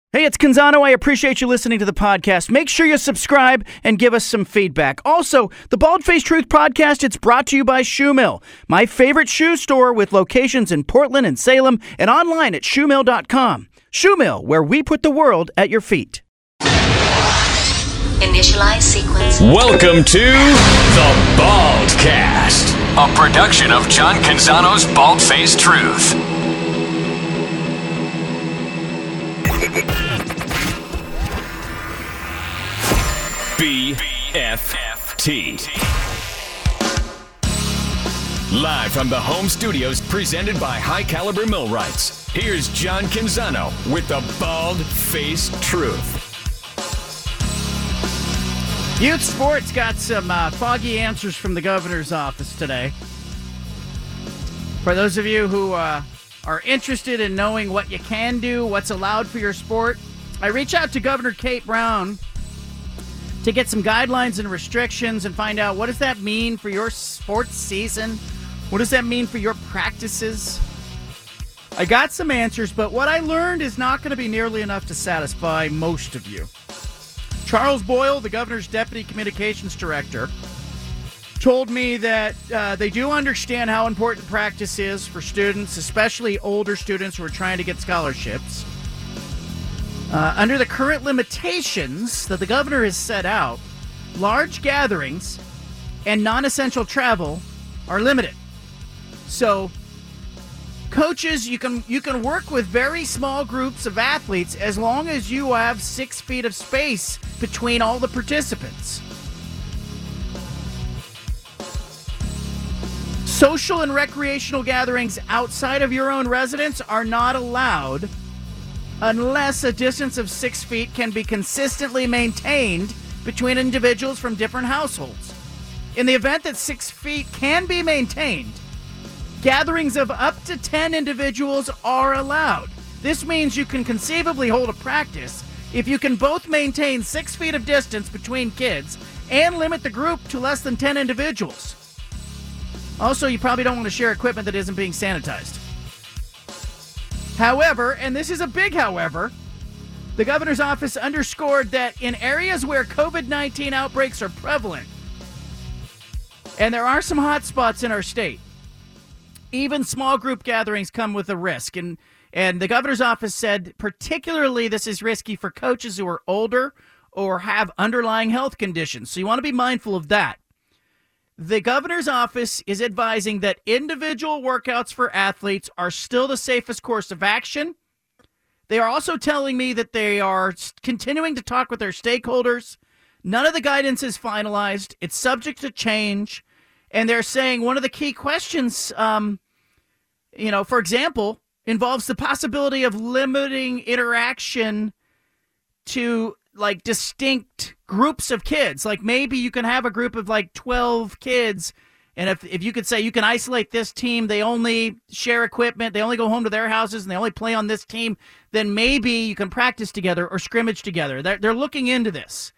Hey, it's Canzano. I appreciate you listening to the podcast. Make sure you subscribe and give us some feedback. Also, the Bald Face Truth podcast, it's brought to you by Shoe Mill, my favorite shoe store with locations in Portland and Salem and online at shoemill.com. Shoe Mill, where we put the world at your feet. Initialize sequence. Welcome to the Baldcast, a production of John Canzano's Bald Face Truth. BFFT. Live from the home studios, presented by High Caliber Millwrights. Here's John Canzano with the Bald Face Truth. Youth Sports got some foggy answers from the governor's office today. For those of you who are interested in knowing what you can do, what's allowed for your sport, I reached out to Governor Kate Brown to get some guidelines and restrictions and find out what does that mean for your sports season? What does that mean for your practices? I got some answers, but what I learned is not going to be nearly enough to satisfy most of you. Charles Boyle, the governor's deputy communications director, told me that they do understand how important practice is for students, especially older students who are trying to get scholarships. Under the current limitations that the governor has set out, large gatherings and non-essential travel are limited. So, coaches, you can work with very small groups of athletes as long as you have 6 feet of space between all the participants. Social and recreational gatherings outside of your own residence are not allowed unless a distance of 6 feet can be consistently maintained between individuals from different households. In the event that 6 feet can be maintained, gatherings of up to 10 individuals are allowed. This means you can conceivably hold a practice if you can both maintain 6 feet of distance between kids and limit the group to less than 10 individuals. Also, you probably don't want to share equipment that isn't being sanitized. However, and this is a big however, the governor's office underscored that in areas where COVID-19 outbreaks are prevalent, and there are some hot spots in our state, even small group gatherings come with a risk. And the governor's office said particularly this is risky for coaches who are older or have underlying health conditions. So you want to be mindful of that. The governor's office is advising that individual workouts for athletes are still the safest course of action. They are also telling me that they are continuing to talk with their stakeholders. None of the guidance is finalized. It's subject to change. And they're saying one of the key questions, for example, involves the possibility of limiting interaction to like distinct groups of kids. Like maybe you can have a group of like 12 kids, and if you could say you can isolate this team, they only share equipment, they only go home to their houses, and they only play on this team, then maybe you can practice together or scrimmage together. They're looking into this.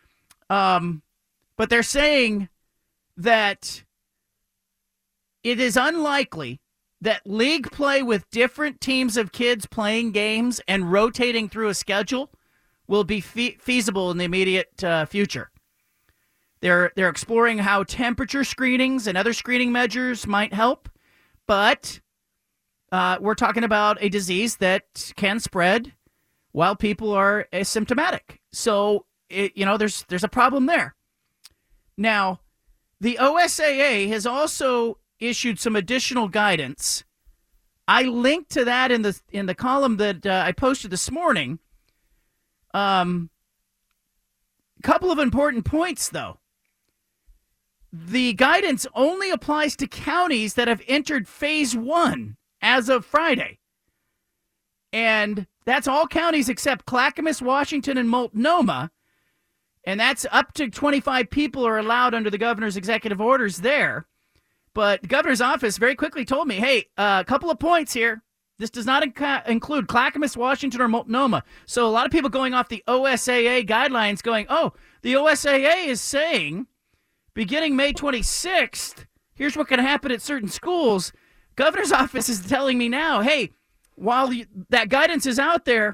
But they're saying that it is unlikely that league play with different teams of kids playing games and rotating through a schedule will be feasible in the immediate future. They're exploring how temperature screenings and other screening measures might help, but we're talking about a disease that can spread while people are asymptomatic. So, there's a problem there. Now, the OSAA has also issued some additional guidance. I linked to that in the column that I posted this morning. Couple of important points, though. The guidance only applies to counties that have entered phase 1 as of Friday. And that's all counties except Clackamas, Washington, and Multnomah. And that's up to 25 people are allowed under the governor's executive orders there. But the governor's office very quickly told me, hey, a couple of points here. This does not include Clackamas, Washington, or Multnomah. So a lot of people going off the OSAA guidelines going, oh, the OSAA is saying beginning May 26th, here's what can happen at certain schools. Governor's office is telling me now, hey, while that guidance is out there,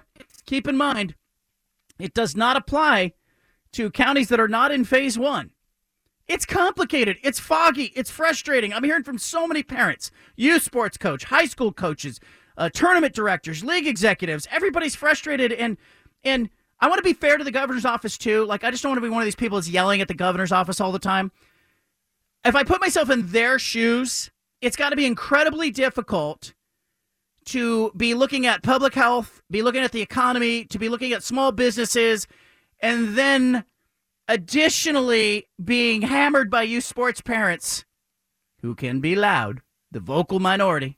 keep in mind, it does not apply to counties that are not in phase one. It's complicated. It's foggy. It's frustrating. I'm hearing from so many parents, youth sports coach, high school coaches, tournament directors, league executives. Everybody's frustrated, and I want to be fair to the governor's office too. Like, I just don't want to be one of these people that's yelling at the governor's office all the time. If I put myself in their shoes, it's got to be incredibly difficult to be looking at public health, be looking at the economy, to be looking at small businesses, and then additionally being hammered by you sports parents who can be loud, the vocal minority,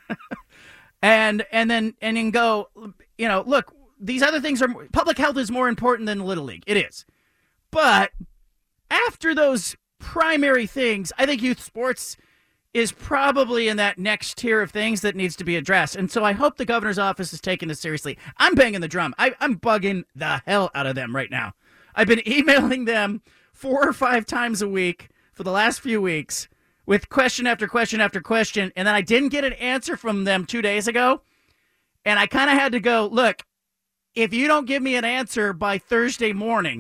and then go, look, these other things are, public health is more important than Little League. It is. But after those primary things, I think youth sports is probably in that next tier of things that needs to be addressed. And so I hope the governor's office is taking this seriously. I'm banging the drum. I'm bugging the hell out of them right now. I've been emailing them 4 or 5 times a week for the last few weeks with question after question after question. And then I didn't get an answer from them 2 days ago. And I kind of had to go, look, if you don't give me an answer by Thursday morning,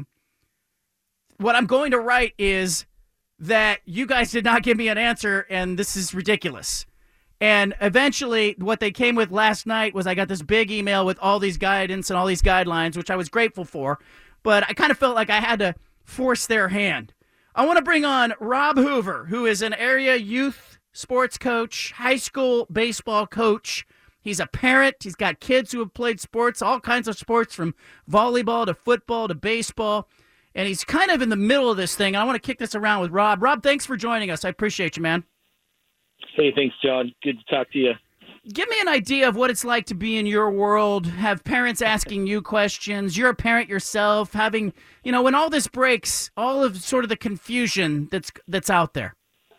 what I'm going to write is that you guys did not give me an answer, and this is ridiculous. And eventually, what they came with last night was I got this big email with all these guidance and all these guidelines, which I was grateful for, but I kind of felt like I had to force their hand. I want to bring on Rob Hoover, who is an area youth sports coach, high school baseball coach. He's a parent. He's got kids who have played sports, all kinds of sports, from volleyball to football to baseball. And he's kind of in the middle of this thing. I want to kick this around with Rob. Rob, thanks for joining us. I appreciate you, man. Hey, thanks, John. Good to talk to you. Give me an idea of what it's like to be in your world, have parents asking you questions. You're a parent yourself, having, when all this breaks, all of sort of the confusion that's out there.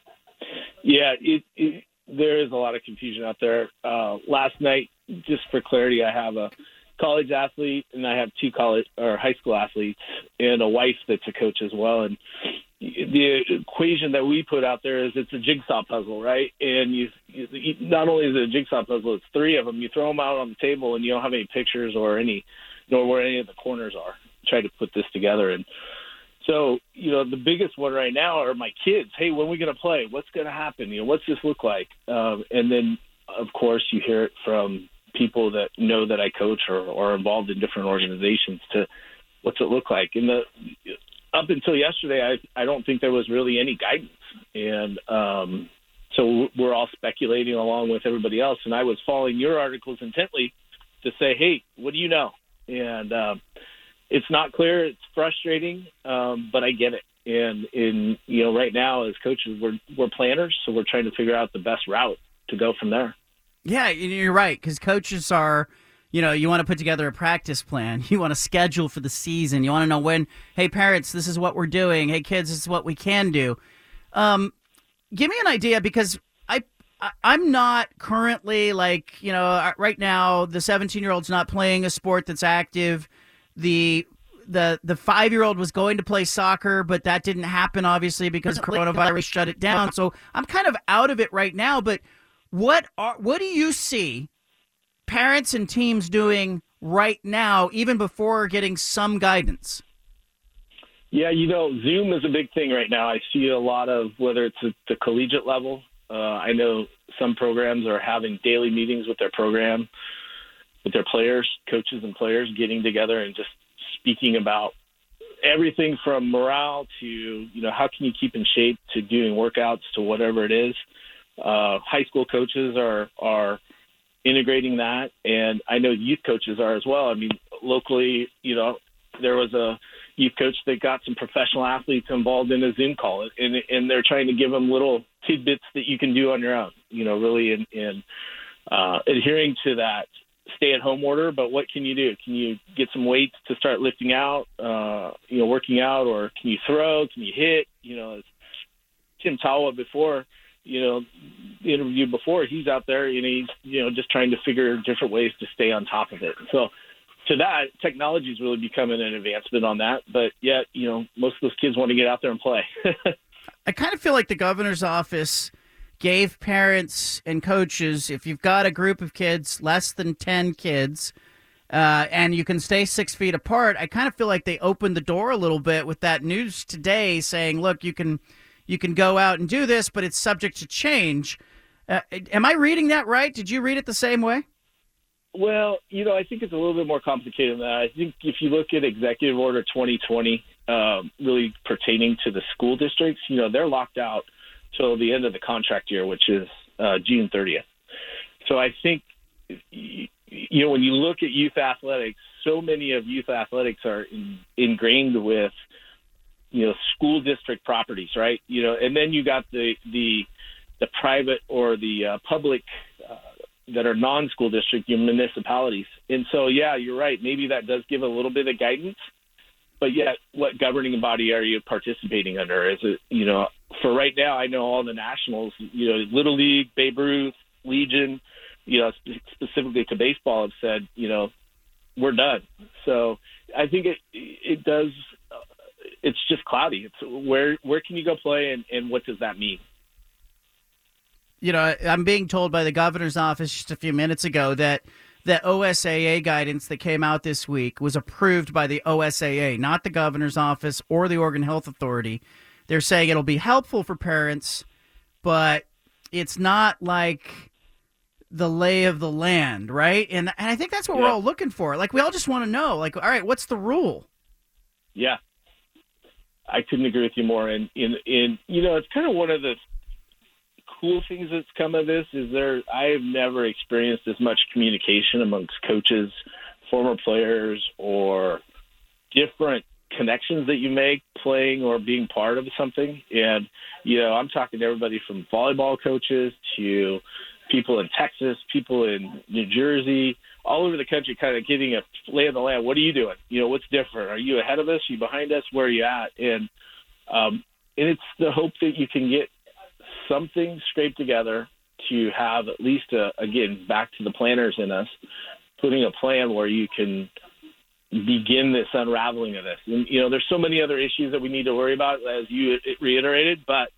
Yeah, there is a lot of confusion out there. Last night, just for clarity, I have a college athlete and I have 2 high school athletes and a wife that's a coach as well. And the equation that we put out there is it's a jigsaw puzzle, right? And you not only is it a jigsaw puzzle, it's 3 of them. You throw them out on the table and you don't have any pictures or nor where any of the corners are. Try to put this together. And so, the biggest one right now are my kids. Hey, when are we going to play? What's going to happen? What's this look like? And then, of course, you hear it from people that know that I coach or are involved in different organizations to what's it look like. And up until yesterday, I don't think there was really any guidance. And so we're all speculating along with everybody else. And I was following your articles intently to say, hey, what do you know? And it's not clear. It's frustrating, but I get it. And right now as coaches, we're planners. So we're trying to figure out the best route to go from there. Yeah, you're right, because coaches are, you want to put together a practice plan. You want to schedule for the season. You want to know when, hey, parents, this is what we're doing. Hey, kids, this is what we can do. Give me an idea, because I'm not currently right now, the 17-year-old's not playing a sport that's active. The 5-year-old was going to play soccer, but that didn't happen, obviously, because coronavirus shut it down. So I'm kind of out of it right now, but what do you see parents and teams doing right now, even before getting some guidance? Yeah, Zoom is a big thing right now. I see a lot of, whether it's at the collegiate level, I know some programs are having daily meetings with their program, with their players, coaches and players, getting together and just speaking about everything from morale to, how can you keep in shape, to doing workouts, to whatever it is. High school coaches are integrating that, and I know youth coaches are as well. I mean, locally, there was a youth coach that got some professional athletes involved in a Zoom call, and they're trying to give them little tidbits that you can do on your own, really in adhering to that stay-at-home order. But what can you do? Can you get some weights to start lifting out, working out, or can you throw? Can you hit? As Tim Tawa before, the interview before, he's out there and he's, just trying to figure different ways to stay on top of it. So to that, technology is really becoming an advancement on that. But yet, most of those kids want to get out there and play. I kind of feel like the governor's office gave parents and coaches, if you've got a group of kids, less than 10 kids, and you can stay 6 feet apart. I kind of feel like they opened the door a little bit with that news today saying, look, you can go out and do this, but it's subject to change. Am I reading that right? Did you read it the same way? Well, I think it's a little bit more complicated than that. I think if you look at Executive Order 2020, really pertaining to the school districts, they're locked out till the end of the contract year, which is June 30th. So I think, when you look at youth athletics, so many of youth athletics are ingrained with, school district properties, right? And then you got the private or the public that are non-school district, your municipalities. And so, yeah, you're right. Maybe that does give a little bit of guidance, but yet what governing body are you participating under? Is it, for right now, I know all the nationals, Little League, Babe Ruth, Legion, specifically to baseball have said, we're done. So I think it does, it's just cloudy. It's where can you go play and what does that mean? I'm being told by the governor's office just a few minutes ago that the OSAA guidance that came out this week was approved by the OSAA, not the governor's office or the Oregon Health Authority. They're saying it'll be helpful for parents, but it's not like the lay of the land, right? And I think that's what we're all looking for. Like, we all just want to know, like, all right, what's the rule? Yeah. I couldn't agree with you more. And it's kind of one of the cool things that's come of this is I have never experienced as much communication amongst coaches, former players, or different connections that you make playing or being part of something. And, I'm talking to everybody from volleyball coaches to people in Texas, people in New Jersey, all over the country, kind of getting a lay of the land. What are you doing? What's different? Are you ahead of us? Are you behind us? Where are you at? And it's the hope that you can get something scraped together to have at least, again, back to the planners in us, putting a plan where you can begin this unraveling of this. And, there's so many other issues that we need to worry about, as you reiterated, but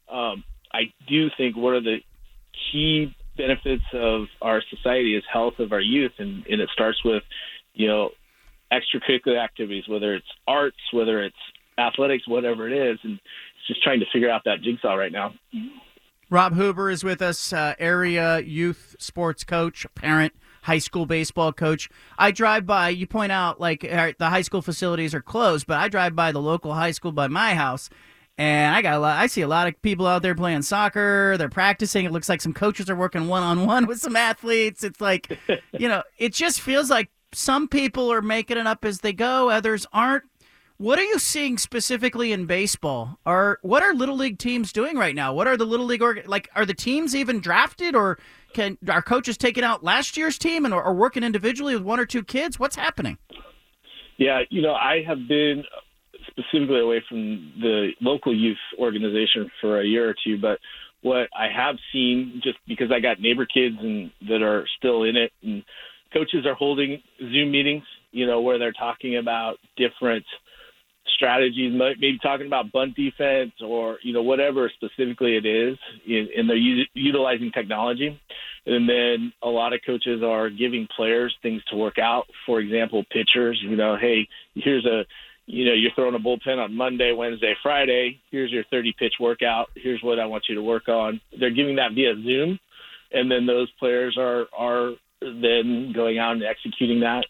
I do think one of the key benefits of our society is health of our youth, and it starts with, extracurricular activities, whether it's arts, whether it's athletics, whatever it is, and it's just trying to figure out that jigsaw right now. Rob Huber is with us, area youth sports coach, parent, high school baseball coach. I drive by, you point out, like, the high school facilities are closed, but I drive by the local high school by my house, and I see a lot of people out there playing soccer. They're practicing. It looks like some coaches are working one-on-one with some athletes. It's like, it just feels like some people are making it up as they go, others aren't. What are you seeing specifically in baseball? What are Little League teams doing right now? What are the Little League are the teams even drafted, or are coaches taking out last year's team and are working individually with one or two kids? What's happening? Yeah, I have been specifically away from the local youth organization for a year or two, but what I have seen, just because I got neighbor kids and that are still in it, and coaches are holding Zoom meetings, where they're talking about different strategies, maybe talking about bunt defense or, whatever specifically it is, and they're utilizing technology. And then a lot of coaches are giving players things to work out. For example, pitchers, hey, here's you're throwing a bullpen on Monday, Wednesday, Friday. Here's your 30-pitch workout. Here's what I want you to work on. They're giving that via Zoom, and then those players are then going out and executing that.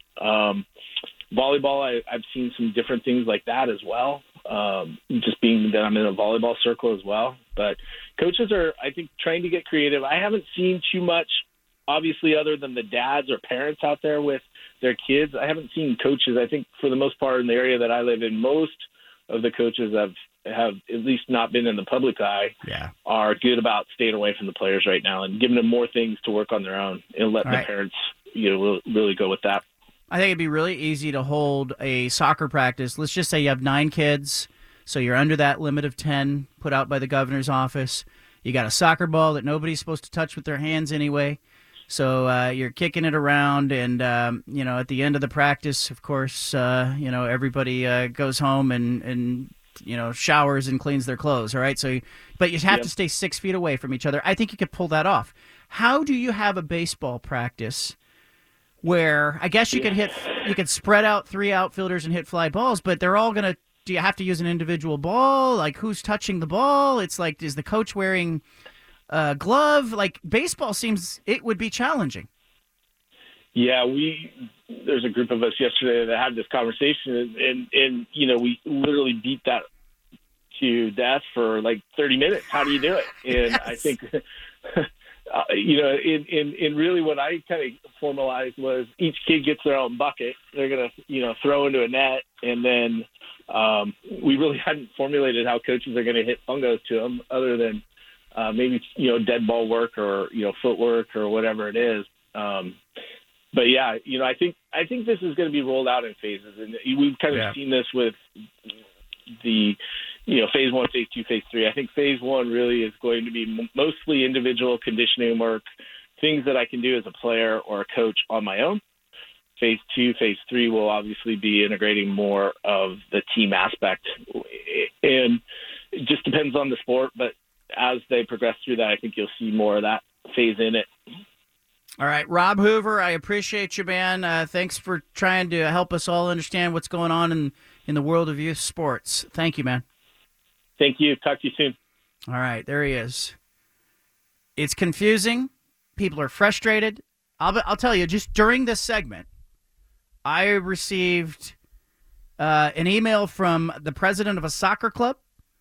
Volleyball, I've seen some different things like that as well, just being that I'm in a volleyball circle as well. But coaches are, I think, trying to get creative. I haven't seen too much, obviously, other than the dads or parents out there with their kids. I haven't seen coaches. I think for the most part in the area that I live in, most of the coaches have at least not been in the public eye, are good about staying away from the players right now and giving them more things to work on their own and letting the parents, really go with that. I think it'd be really easy to hold a soccer practice. Let's just say you have 9 kids, so you're under that limit of 10 put out by the governor's office. You got a soccer ball that nobody's supposed to touch with their hands anyway. So you're kicking it around, and, at the end of the practice, of course, everybody goes home and showers and cleans their clothes, all right? But you have to stay 6 feet away from each other. I think you could pull that off. How do you have a baseball practice where I guess you could spread out 3 outfielders and hit fly balls, but they're all going to, do you have to use an individual ball? Like, who's touching the ball? It's like, is the coach wearing a glove? Like, baseball seems it would be challenging. Yeah, there's a group of us yesterday that had this conversation, and we literally beat that to death for like 30 minutes. How do you do it? And yes. I think, in really what I kind of formalized was each kid gets their own bucket. They're going to, throw into a net, and then we really hadn't formulated how coaches are going to hit fungos to them other than maybe, dead ball work or, footwork or whatever it is. But yeah, I think this is going to be rolled out in phases, and we've kind of seen this with the, phase 1, phase 2, phase 3. I think phase 1 really is going to be mostly individual conditioning work, things that I can do as a player or a coach on my own. Phase 2, phase 3 will obviously be integrating more of the team aspect, and it just depends on the sport. But as they progress through that, I think you'll see more of that phase in it. All right, Rob Hoover, I appreciate you, man. Thanks for trying to help us all understand what's going on in the world of youth sports. Thank you, man. Thank you. Talk to you soon. All right, there he is. It's confusing. People are frustrated. I'll tell you, just during this segment, I received an email from the president of a soccer club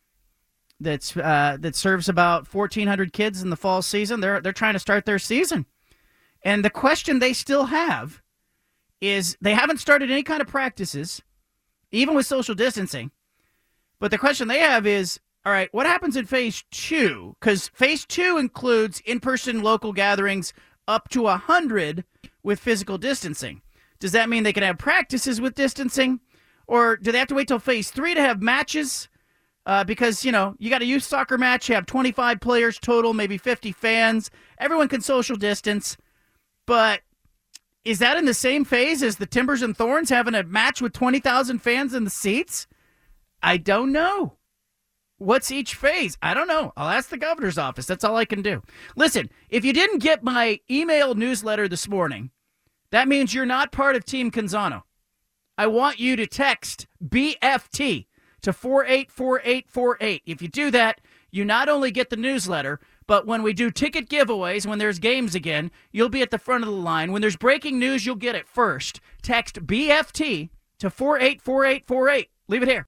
that serves about 1,400 kids in the fall season. They're trying to start their season. And the question they still have is they haven't started any kind of practices, even with social distancing. But the question they have is, all right, what happens in phase 2? Because phase 2 includes in-person local gatherings up to 100 with physical distancing. Does that mean they can have practices with distancing? Or do they have to wait till phase 3 to have matches? Because, you got a youth soccer match, you have 25 players total, maybe 50 fans. Everyone can social distance. But is that in the same phase as the Timbers and Thorns having a match with 20,000 fans in the seats? I don't know. What's each phase? I don't know. I'll ask the governor's office. That's all I can do. Listen, if you didn't get my email newsletter this morning, that means you're not part of Team Canzano. I want you to text BFT to 484848. If you do that, you not only get the newsletter, but when we do ticket giveaways, when there's games again, you'll be at the front of the line. When there's breaking news, you'll get it first. Text BFT to 484848. Leave it here.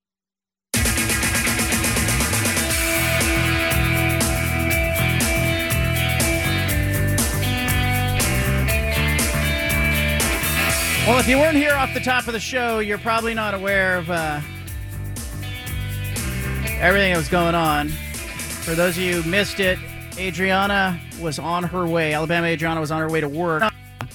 Well, if you weren't here off the top of the show, you're probably not aware of everything that was going on. For those of you who missed it, Alabama Adriana was on her way to work,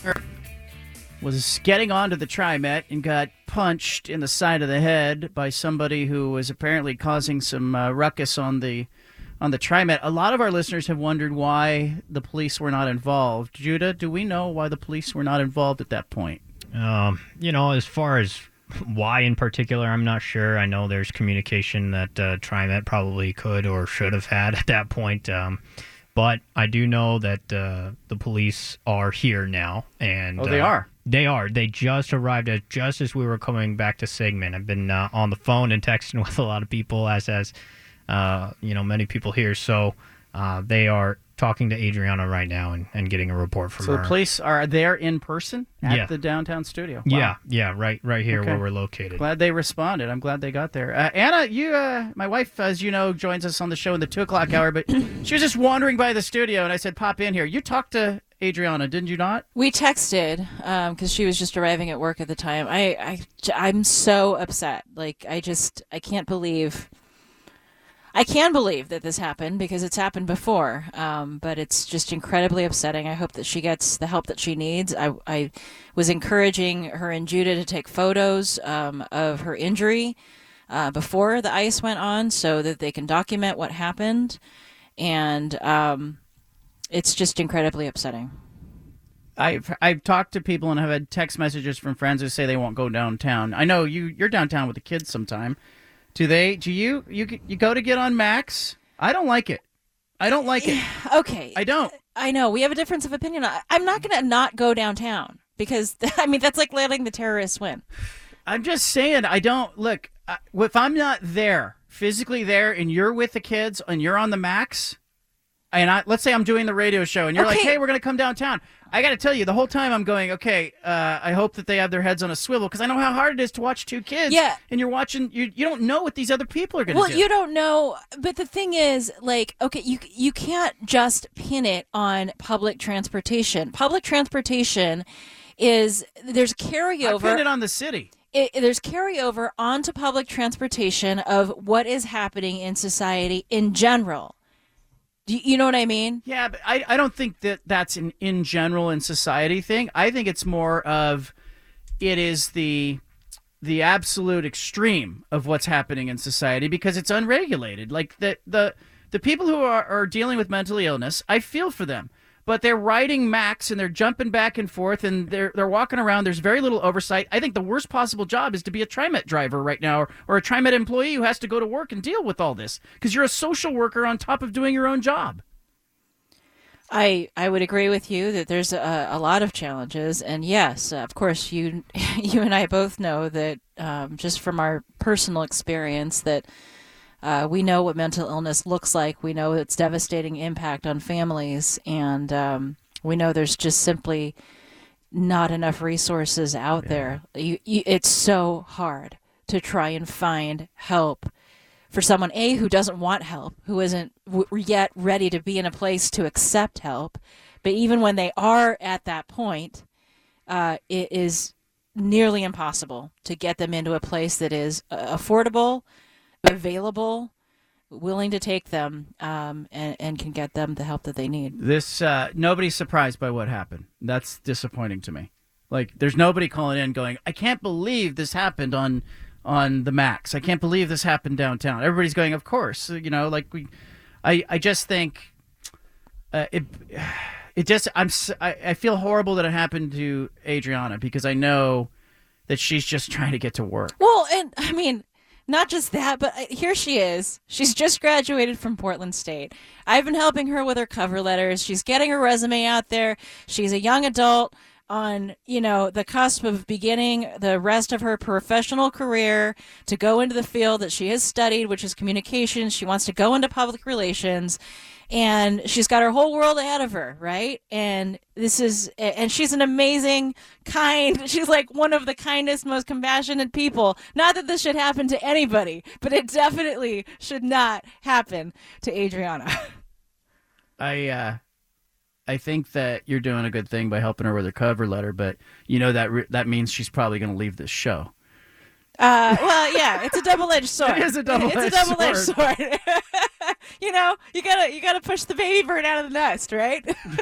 was getting onto the TriMet and got punched in the side of the head by somebody who was apparently causing some ruckus on the TriMet. A lot of our listeners have wondered why the police were not involved. Judah, do we know why the police were not involved at that point? As far as why in particular, I'm not sure. I know there's communication that TriMet probably could or should have had at that point. But I do know that the police are here now. And they are? They are. They just arrived just as we were coming back to Sigmund. I've been on the phone and texting with a lot of people, as many people here. So they are talking to Adriana right now and getting a report from her. So the police are there in person at the downtown studio? Wow. Yeah, right here where we're located. Glad they responded. I'm glad they got there. Anna, you, my wife, as you know, joins us on the show in the 2 o'clock hour, but she was just wandering by the studio, and I said, pop in here. You talked to Adriana, didn't you not? We texted because she was just arriving at work at the time. I'm so upset. Like, I can't believe... I can believe that this happened because it's happened before, but it's just incredibly upsetting. I hope that she gets the help that she needs. I was encouraging her and Judah to take photos of her injury before the ice went on so that they can document what happened, and it's just incredibly upsetting. I've talked to people and have had text messages from friends who say they won't go downtown. I know you're downtown with the kids sometime. Do you go to get on Max? I don't like it. Okay. I don't. I know. We have a difference of opinion. I'm not going to not go downtown. because I mean that's like letting the terrorists win. I'm just saying, I don't look. If I'm not there, physically there, and you're with the kids and you're on the max, and let's say I'm doing the radio show and you're like, hey, we're going to come downtown. I got to tell you, the whole time I'm going, okay, I hope that they have their heads on a swivel because I know how hard it is to watch two kids. Yeah. And you're watching, you don't know what these other people are going to do. Well, you don't know. But the thing is, like, okay, you can't just pin it on public transportation. Public transportation there's carryover. I pin it on the city. There's carryover onto public transportation of what is happening in society in general. You know what I mean? Yeah, but I don't think that that's an in general in society thing. I think it's more of it is the absolute extreme of what's happening in society because it's unregulated. Like the people who are dealing with mental illness, I feel for them. But they're riding max and they're jumping back and forth and they're walking around. There's very little oversight. I think the worst possible job is to be a TriMet driver right now or a TriMet employee who has to go to work and deal with all this because you're a social worker on top of doing your own job. I would agree with you that there's a lot of challenges. And yes, of course, you and I both know that just from our personal experience that we know what mental illness looks like. We know its devastating impact on families, and we know there's just simply not enough resources out there. It's so hard to try and find help for someone, A, who doesn't want help, who isn't yet ready to be in a place to accept help. But even when they are at that point, it is nearly impossible to get them into a place that is affordable, available, willing to take them, and can get them the help that they need. This nobody's surprised by what happened. That's disappointing to me. Like, there's nobody calling in going, I can't believe this happened on the max. I can't believe this happened downtown. Everybody's going, of course. You know, like I just think I feel horrible that it happened to Adriana because I know that she's just trying to get to work. Well, and I mean, not just that, but here she is. She's just graduated from Portland State. I've been helping her with her cover letters. She's getting her resume out there. She's a young adult on, the cusp of beginning the rest of her professional career to go into the field that she has studied, which is communications. She wants to go into public relations. And she's got her whole world ahead of her, right? And she's an amazing, she's like one of the kindest, most compassionate people. Not that this should happen to anybody, but it definitely should not happen to Adriana. I think that you're doing a good thing by helping her with her cover letter, but that means she's probably going to leave this show. Well, yeah, it's a double-edged sword. It is a double-edged sword. You gotta push the baby bird out of the nest, right?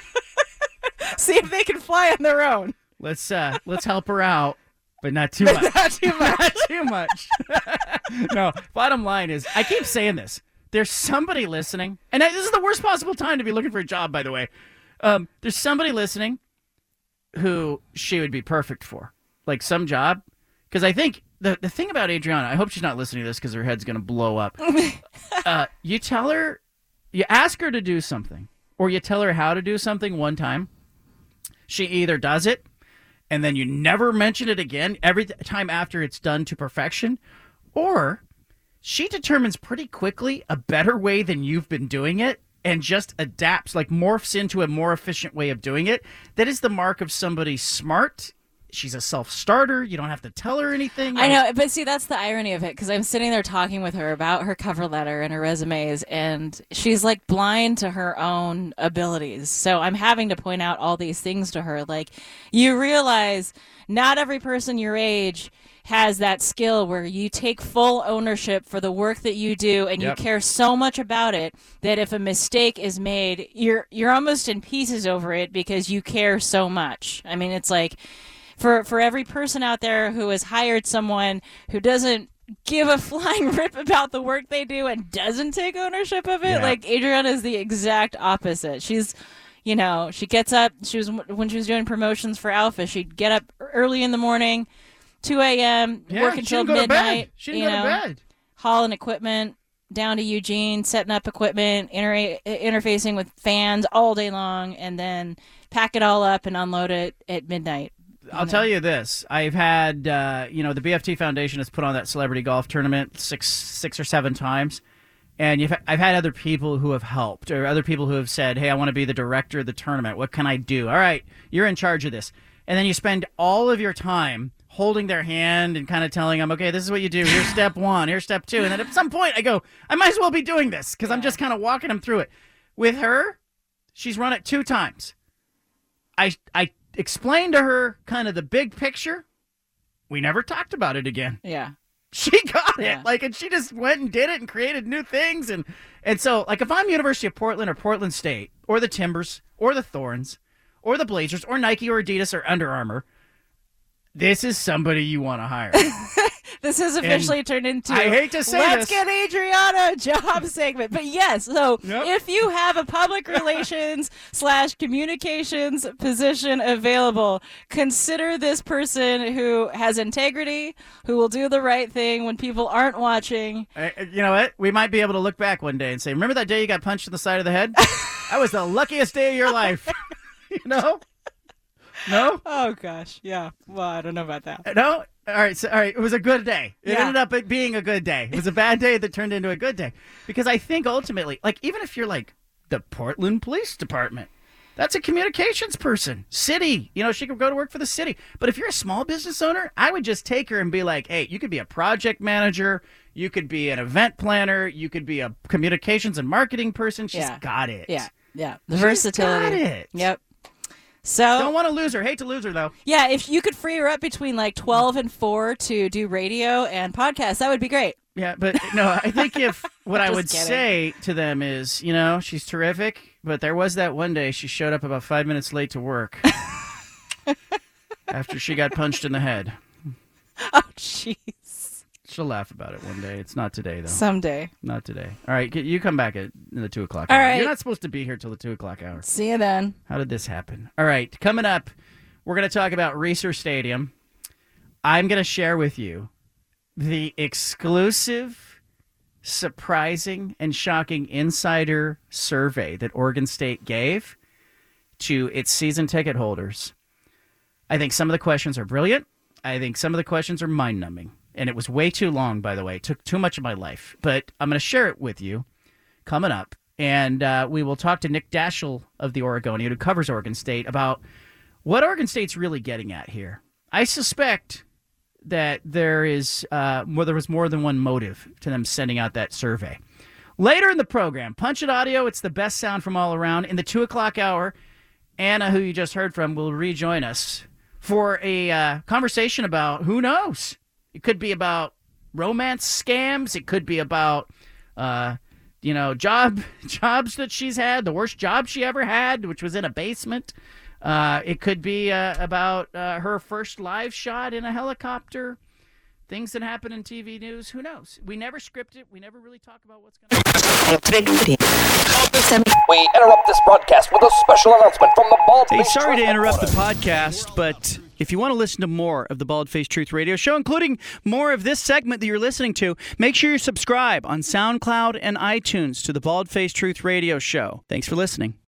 See if they can fly on their own. Let's help her out, but not too much. Not too much. Not too much. No, bottom line is, I keep saying this. There's somebody listening, and this is the worst possible time to be looking for a job, by the way. There's somebody listening who she would be perfect for, like some job, because I think the thing about Adriana, I hope she's not listening to this because her head's going to blow up. You tell her, you ask her to do something, or you tell her how to do something one time. She either does it, and then you never mention it again every time after it's done to perfection, or she determines pretty quickly a better way than you've been doing it and just adapts, like morphs into a more efficient way of doing it. That is the mark of somebody smart. She's a self-starter. You don't have to tell her anything. I know, but see, that's the irony of it, because I'm sitting there talking with her about her cover letter and her resumes, and she's like blind to her own abilities. So I'm having to point out all these things to her. Like, you realize not every person your age has that skill where you take full ownership for the work that you do, and Yep. you care so much about it that if a mistake is made, you're almost in pieces over it because you care so much. I mean, it's like, for every person out there who has hired someone who doesn't give a flying rip about the work they do and doesn't take ownership of it, Yeah. like Adriana is the exact opposite. She's, she gets up. When she was doing promotions for Alpha, she'd get up early in the morning, 2 a.m., work until midnight. She didn't go to bed. Hauling equipment down to Eugene, setting up equipment, interfacing with fans all day long, and then pack it all up and unload it at midnight. I'll tell you this. I've had, the BFT Foundation has put on that celebrity golf tournament six or seven times. And I've had other people who have helped, or other people who have said, hey, I want to be the director of the tournament. What can I do? All right, you're in charge of this. And then you spend all of your time holding their hand and kind of telling them, okay, this is what you do. Here's step one. Here's step two. And then at some point I go, I might as well be doing this because I'm just kind of walking them through it. With her, she's run it 2 times. I explained to her kind of the big picture. We never talked about it again. Yeah. She got it. And she just went and did it and created new things. And so, if I'm University of Portland or Portland State or the Timbers or the Thorns or the Blazers or Nike or Adidas or Under Armour, this is somebody you want to hire. This has officially turned into, I hate to say let's this. get Adriana a job segment. But yes, so if you have a public relations / communications position available, consider this person who has integrity, who will do the right thing when people aren't watching. You know what? We might be able to look back one day and say, remember that day you got punched in the side of the head? That was the luckiest day of your life. No? No? Oh, gosh. Yeah. Well, I don't know about that. No? All right. It was a good day. It ended up being a good day. It was a bad day that turned into a good day. Because I think ultimately, even if you're the Portland Police Department, that's a communications person. City. She could go to work for the city. But if you're a small business owner, I would just take her and be like, hey, you could be a project manager. You could be an event planner. You could be a communications and marketing person. She's got it. Yeah. Yeah. The versatility. Got it. Yep. So don't want to lose her. Hate to lose her, though. Yeah, if you could free her up between 12 and 4 to do radio and podcasts, that would be great. Yeah, but no, I think what I would say to them is, she's terrific, but there was that one day she showed up about 5 minutes late to work after she got punched in the head. Oh, jeez. She'll laugh about it one day. It's not today, though. Someday. Not today. All right, you come back in the 2 o'clock hour. All right. You're not supposed to be here till the 2 o'clock hour. See you then. How did this happen? All right, coming up, we're going to talk about Reser Stadium. I'm going to share with you the exclusive, surprising, and shocking insider survey that Oregon State gave to its season ticket holders. I think some of the questions are brilliant. I think some of the questions are mind-numbing. And it was way too long, by the way. It took too much of my life. But I'm going to share it with you coming up. And we will talk to Nick Daschel of the Oregonian, who covers Oregon State, about what Oregon State's really getting at here. I suspect that there was more than one motive to them sending out that survey. Later in the program, Punch It Audio, it's the best sound from all around. In the 2 o'clock hour, Anna, who you just heard from, will rejoin us for a conversation about who knows. It could be about romance scams. It could be about, jobs that she's had, the worst job she ever had, which was in a basement. It could be about her first live shot in a helicopter. Things that happen in TV news. Who knows? We never script it. We never really talk about what's going to happen. We interrupt this broadcast with a special announcement from the Bald Face. Hey, sorry to Truth interrupt the Reporter. podcast, but if you want to listen to more of the Bald Face Truth Radio Show, including more of this segment that you're listening to, make sure you subscribe on SoundCloud and iTunes to the Bald Face Truth Radio Show. Thanks for listening.